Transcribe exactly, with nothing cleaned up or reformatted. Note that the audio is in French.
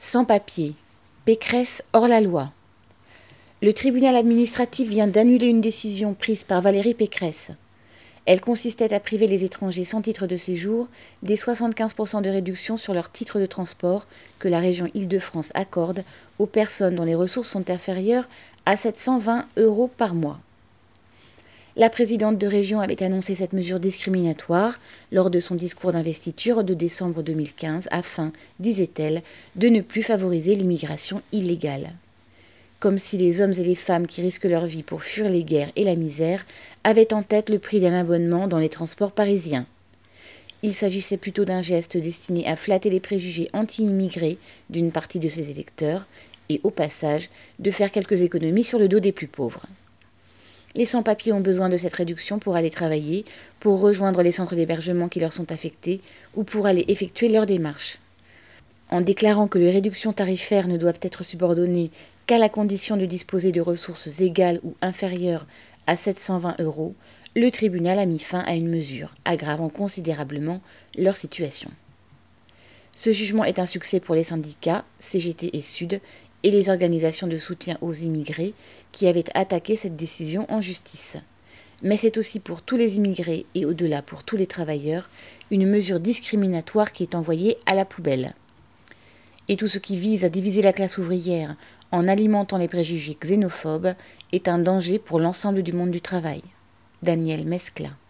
Sans-papiers. Pécresse hors la loi. Le tribunal administratif vient d'annuler une décision prise par Valérie Pécresse. Elle consistait à priver les étrangers sans titre de séjour des soixante-quinze pour cent de réduction sur leur titre de transport que la région Île-de-France accorde aux personnes dont les ressources sont inférieures à sept cent vingt euros par mois. La présidente de région avait annoncé cette mesure discriminatoire lors de son discours d'investiture de décembre deux mille quinze afin, disait-elle, de ne plus favoriser l'immigration illégale. Comme si les hommes et les femmes qui risquent leur vie pour fuir les guerres et la misère avaient en tête le prix d'un abonnement dans les transports parisiens. Il s'agissait plutôt d'un geste destiné à flatter les préjugés anti-immigrés d'une partie de ses électeurs et, au passage, de faire quelques économies sur le dos des plus pauvres. Les sans-papiers ont besoin de cette réduction pour aller travailler, pour rejoindre les centres d'hébergement qui leur sont affectés ou pour aller effectuer leurs démarches. En déclarant que les réductions tarifaires ne doivent être subordonnées qu'à la condition de disposer de ressources égales ou inférieures à sept cent vingt euros, le tribunal a mis fin à une mesure, aggravant considérablement leur situation. Ce jugement est un succès pour les syndicats, C G T et Sud, et les organisations de soutien aux immigrés qui avaient attaqué cette décision en justice. Mais c'est aussi pour tous les immigrés et au-delà pour tous les travailleurs une mesure discriminatoire qui est envoyée à la poubelle. Et tout ce qui vise à diviser la classe ouvrière en alimentant les préjugés xénophobes est un danger pour l'ensemble du monde du travail. Daniel Mescla.